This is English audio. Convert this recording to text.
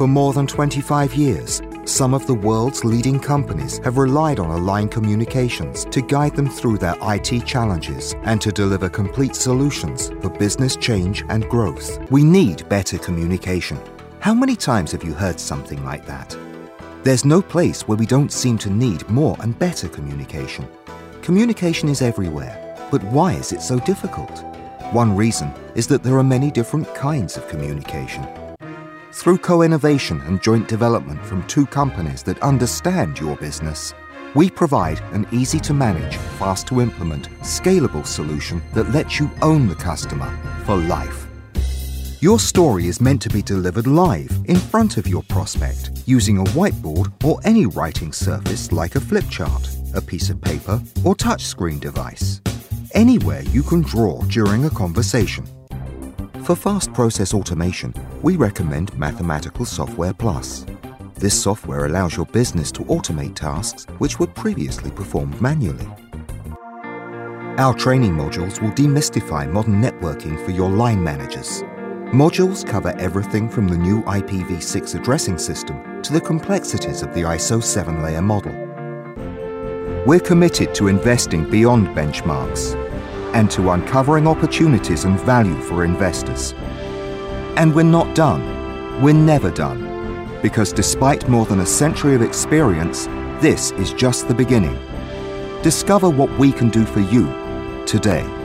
For more than 25 years, some of the world's leading companies have relied on Align Communications to guide them through their IT challenges and to deliver complete solutions for business change and growth. We need better communication. How many times have you heard something like that? There's no place where we don't seem to need more and better communication. Communication is everywhere, but why is it so difficult? One reason is that there are many different kinds of communication. Through co-innovation and joint development from two companies that understand your business, we provide an easy-to-manage, fast-to-implement, scalable solution that lets you own the customer for life. Your story is meant to be delivered live in front of your prospect using a whiteboard or any writing surface like a flip chart, a piece of paper, or touchscreen device. Anywhere you can draw during a conversation. For fast process automation, we recommend Mathematical Software Plus. This software allows your business to automate tasks which were previously performed manually. Our training modules will demystify modern networking for your line managers. Modules cover everything from the new IPv6 addressing system to the complexities of the ISO 7-layer model. We're committed to investing beyond benchmarks and to uncovering opportunities and value for investors. And we're not done. We're never done. Because despite more than a century of experience, this is just the beginning. Discover what we can do for you today.